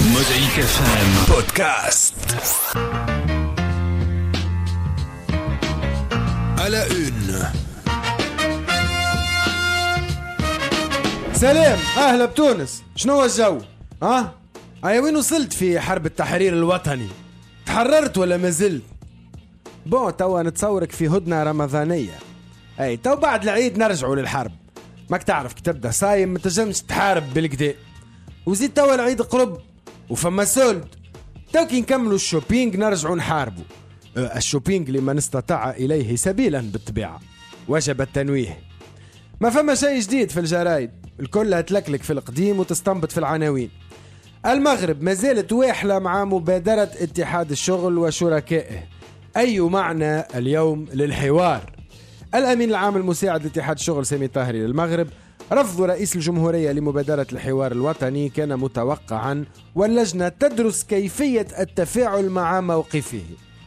Mosaïque FM Podcast. À la une. سلام، أهلا بتونس. شنو الجو؟ وين وصلت في حرب التحرير الوطني؟ تحررت ولا ما زلت؟ توا نتصورك في هدنة رمضانية. تو بعد العيد نرجعوا للحرب. ماك تعرف كي تبدا صايم ما تنجمش تحارب بالكدا، وزيد توا العيد قرب وفما سولد. تو كي نكملوا الشوبينج نرجعوا نحاربوا. الشوبينج لمن استطاع إليه سبيلا بالطبيعة، وجب التنويه. ما فما شيء جديد في الجرايد، الكل هتلكلك في القديم وتستنبط في العناوين. المغرب ما زالت واحلة مع مبادرة اتحاد الشغل وشركائه. أي معنى اليوم للحوار؟ الأمين العام المساعد لاتحاد الشغل سامي طاهري للمغرب: رفض رئيس الجمهورية لمبادرة الحوار الوطني كان متوقعا، واللجنة تدرس كيفية التفاعل مع موقفه.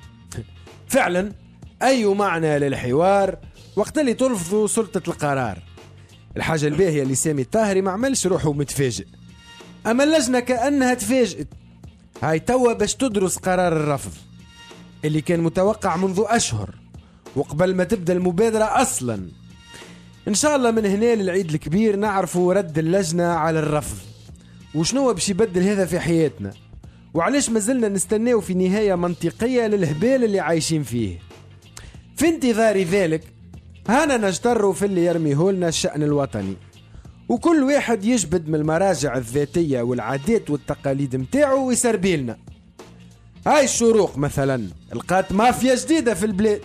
فعلا أي معنى للحوار وقت اللي ترفضوا سلطة القرار؟ الحاجة الباهية اللي سامي الطاهري ما عملش روحه متفاجئ، أما اللجنة كأنها تفاجئت. هاي توا باش تدرس قرار الرفض اللي كان متوقع منذ أشهر وقبل ما تبدأ المبادرة أصلا. إن شاء الله من هنا للعيد الكبير نعرفوا رد اللجنة على الرفض، وشنو باش يبدل هذا في حياتنا، وعلاش ما زلنا نستناو في نهاية منطقية للهبال اللي عايشين فيه. في انتظار ذلك هانا نجتروا في اللي يرميه لنا الشأن الوطني، وكل واحد يجبد من المراجع الذاتية والعادات والتقاليد متاعه ويسربيلنا. هاي الشروق مثلا لقات مافيا جديدة في البلاد.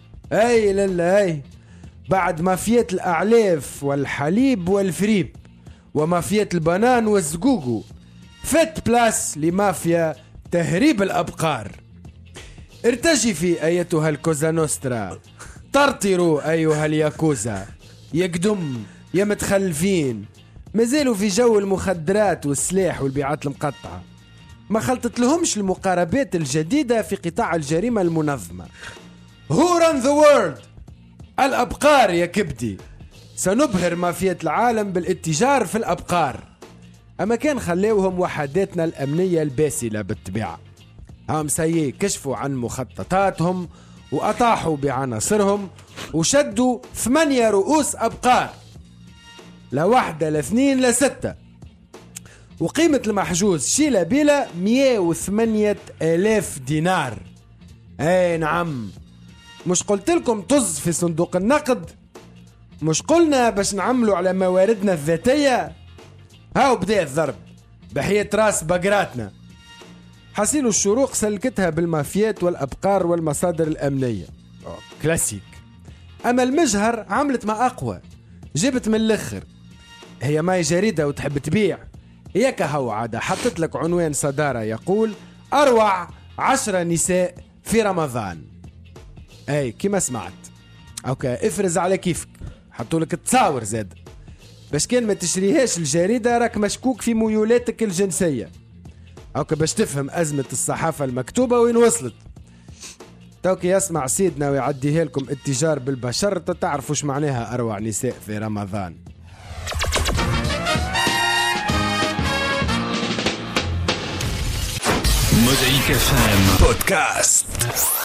هاي بعد مافيات الأعلاف والحليب والفريب ومافيات البنان والزقوقو، فت بلاس لمافيا تهريب الأبقار. ارتجفي أيتها الكوزا نوسترا، طرطروا أيها الياكوزا، يقدم يا متخلفين. مازالوا في جو المخدرات والسلاح والبيعات المقطعة، ما خلطت لهمش المقاربات الجديدة في قطاع الجريمة المنظمة. Who run the world؟ الأبقار يا كبدي. سنبهر مافية العالم بالاتجار في الأبقار. أما كان خليوهم وحداتنا الأمنية الباسلة بالطبيعة، هم سيء كشفوا عن مخططاتهم وأطاحوا بعناصرهم وشدوا 8 رؤوس أبقار، لا واحدة لا اثنين لا 6، وقيمة المحجوز شيلة بيلا 108,000 دينار. نعم، مش قلت لكم طز في صندوق النقد؟ مش قلنا باش نعملوا على مواردنا الذاتية؟ هاو بدأ الضرب بحياة راس بقراتنا. حصيل الشروق سلكتها بالمافيات والأبقار والمصادر الأمنية، كلاسيك. أما المجهر عملت ما أقوى، جبت من الآخر. هي ماي جريدة وتحب تبيع، ياك هو عادة حطت لك عنوان صدارة يقول: أروع 10 نساء في رمضان. كما سمعت. افرز على كيفك، حطوا لك تصاور زاد باش كان ما تشريهاش الجريدة راك مشكوك في ميولاتك الجنسية. باش تفهم أزمة الصحافة المكتوبة وين وصلت. توكي يسمع سيدنا ويعديها لكم التجار بالبشر تعرفوا ايش معناها أروع نساء في رمضان. Mosaïque FM Podcast.